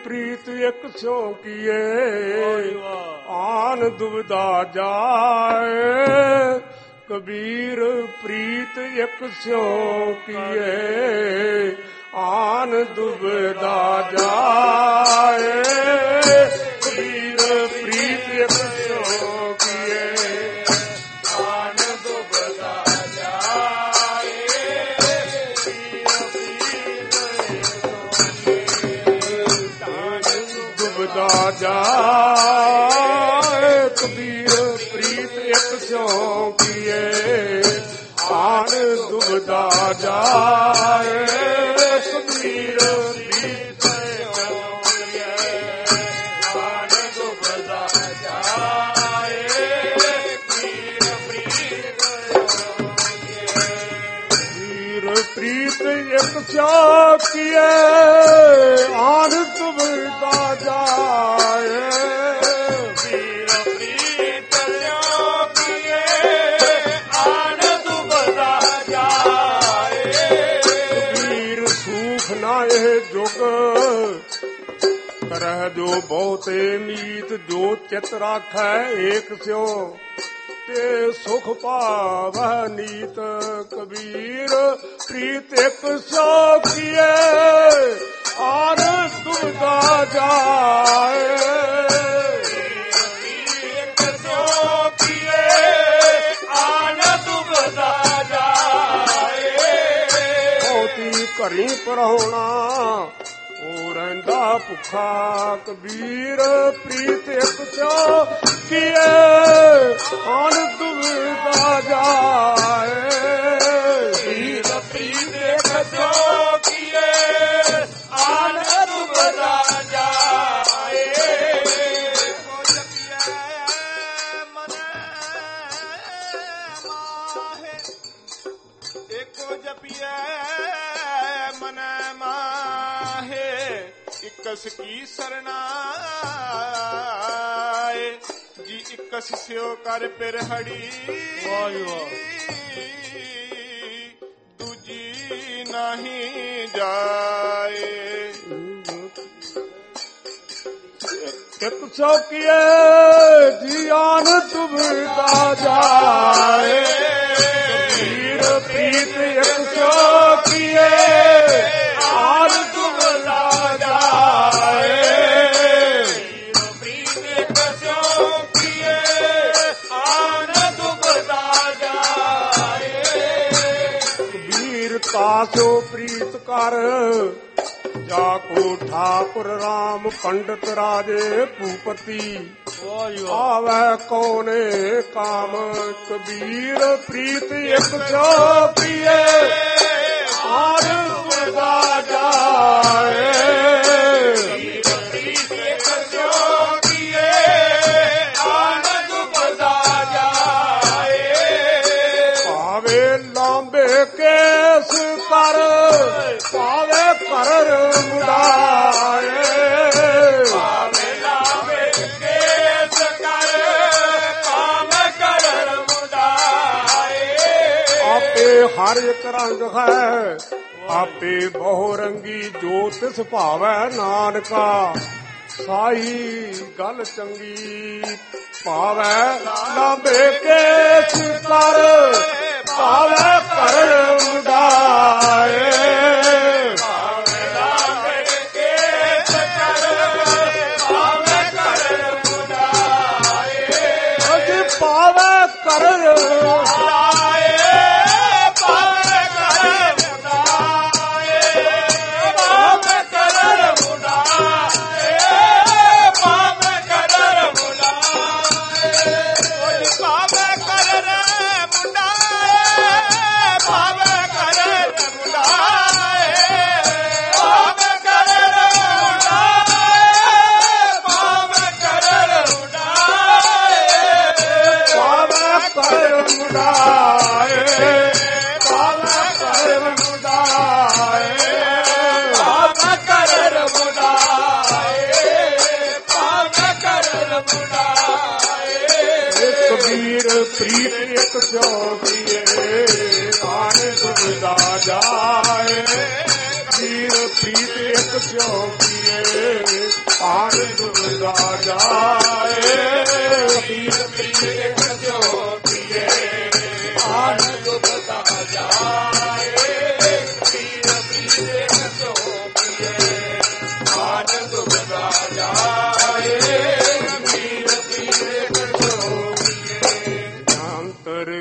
ਪ੍ਰੀਤ ਇੱਕ ਸਿਉ ਕੀਏ, ਆਨ ਦੁਬਿਧਾ ਜਾਏ। ਕਬੀਰ ਪ੍ਰੀਤ ਇੱਕ ਸਿਉ ਕੀਏ, ਆਨ ਦੁਬਿਧਾ ਜਾਏ। ਕਬੀਰ ਪ੍ਰੀਤ ਇੱਕ ਸਿਉ ਕੀਏ, ਆਨ ਦੁਬਿਧਾ ਜਾਏ। ਦੁਬਿਧਾ ਜਾਏ। ਕਬੀਰ ਪ੍ਰੀਤ ਇੱਕ ਸਿਉ ਕੀਏ, ਆਨ ਦੁਬਿਧਾ ਜਾਏ। ਕਬੀਰ ਪ੍ਰੀਤ ਸਿਉ ਕੀਏ, ਆਨ ਦੁਬਿਧਾ ਜਾਏ। ਕਬੀਰ ਪ੍ਰੀਤ ਇੱਕ ਸਿਉ ਕੀਏ, ਆਨ ਦੁਬਿਧਾ ਜਾਏ। ਕਬੀਰ ਪ੍ਰੀਤ ਸਿਉ ਕੀਏ, ਆਨ ਦੁਬਿਧਾ ਜਾਏ। ਕਬੀਰ ਸੂਖ ਨਾ ਇਹ ਜੁਗ ਕਰਹਿ ਜੋ ਬਹੁਤੇ ਮੀਤ, ਜੋ ਚਿਤ ਰਾਖੈ ਏਕ ਸਿਉ ਤੇ ਸੁਖ ਪਾਵੈ ਨੀਤ। ਕਬੀਰ ਪ੍ਰੀਤ ਇੱਕ ਸਿਉ ਕੀਏ, ਆਨ ਦੁਬਿਧਾ ਜਾਏ। ਇੱਕ ਸਿਉ ਕੀਏ, ਆਨ ਦੁਬਿਧਾ ਜਾਏ। ਬਹੁਤੀ ਘਰੀ ਪਰਾਉਣਾ ਉਹ ਰਹਿੰਦਾ ਭੁੱਖਾ। ਕਬੀਰ ਪ੍ਰੀਤ ਇੱਕ ਸਿਉ ਕੀਏ, ਆਨ ਦੁਬਿਧਾ ਜਾਏ। ਕਬੀਰ ਪ੍ਰੀਤ ਇੱਕ ਸਿਉ ਕੀਏ, ਆਨ ਦੁਬਿਧਾ ਜਾਏ। ਏਕੋ ਜਪੀਐ ਮਨ ਮਾਹੇ, ਇਕਸ ਕੀ ਸਰਣਾਏ। ਜੀ ਇਕਸ ਸਿਉ ਕਰ ਪਿਰਹੜੀ, ਦੂਜੀ ਨਹੀਂ ਜਾਏ। ਇੱਕ ਸਿਉ ਕੀਏ, ਜੀ ਆਨ ਦੁਬਿਧਾ ਜਾਏ। ਕਬੀਰ ਪ੍ਰੀਤ ਇੱਕ ਸਿਉ ਕੀਏ, ਆਨ ਦੁਬਿਧਾ ਜਾਏ। ਪ੍ਰੀਤ ਇੱਕ ਸਿਉ ਕੀਏ, ਆਨ ਦੁਬਿਧਾ ਜਾਏ। ਕਬੀਰ ਤਾਸੋ ਪ੍ਰੀਤ ਕਰ, ਜਾ ਕੋ ਠਾਕੁਰ ਰਾਮ ਪੰਡਤ ਰਾਜੇ ਭੂਪਤੀ। ਆਵੈ ਕੌਣੇ ਕਾਮ। ਕਬੀਰ ਪ੍ਰੀਤ ਇੱਕ ਸਿਉ ਕੀਏ, ਆਨ ਦੁਬਿਧਾ ਜਾਏ। ਪ੍ਰੀਤ ਇੱਕ ਸਿਉ ਕੀਏ, ਆਨ ਦੁਬਿਧਾ ਜਾਏ। ਭਾਵੇ ਲਾਂਬੇ ਕੇਸ ਕਰ, ਭਾਵੇ ਕਰ ਮੁੜਾਏ। ਭਾਵੇਂ ਲਾਵੇ ਕੇਸ ਕਰ, ਭਾਵੇਂ ਕਰ ਮੁੜਾਏ। ਆਪੇ ਹਰ ਇੱਕ ਰੰਗ ਹੈ, ਆਪੇ ਬਹੁ ਰੰਗੀ, ਜੋ ਤਿਸ ਭਾਵੈ ਨਾਨਕਾ। ਸਾਈ ਗੱਲ ਚੰਗੀ ਭਾਵੈ ਲਾਂਬੇ ਕੇਸ ਕਰ, ਭਾਵੈ ਕਰ ਮੁੜਾਏ। ਭਾਵੇਂ ਲਾਵੇ ਕੇਸ ਕਰ, ਭਾਵੇਂ ਕਰ ਮੁੜਾਏ। ਅਜੀ ਭਾਵੈ ਕਰ ਮੁੜਾਏ, ਭਾਵੇਂ ਕਰ ਮੁੜਾਏ। ਭਾਵੇਂ ਕਰ ਮੁੜਾਏ, ਭਾਵੇਂ ਕਰ ਮੁੜਾਏ। ਭਾਵੇਂ ਕਰ ਮੁੜਾਏ, ਭਾਵੇਂ ਕਰ ਮੁੜਾਏ। ਭਾਵੇਂ ਕਰ ਮੁੜਾਏ, ਭਾਵੇਂ ਕਰ ਮੁੜਾਏ। ਭਾਵੈ ਕਰ ਮੁੜਾਏ। ਭਾਵੈ ਕਰ ਮੁੜਾਏ। ਭਾਵੇਂ ਕਰ ਮੁੜਾਏ, ਭਾਵੇਂ ਕਰ ਮੁੜਾਏ। ਕਬੀਰ ਪ੍ਰੀਤ ਇੱਕ ਸਿਉ ਕੀਏ, ਆਨ ਦੁਬਿਧਾ ਜਾਏ। ਕਬੀਰ ਪ੍ਰੀਤ ਇੱਕ ਸਿਉ ਕੀਏ, ਆਣ ਦੁਬਦਾ ਜਾ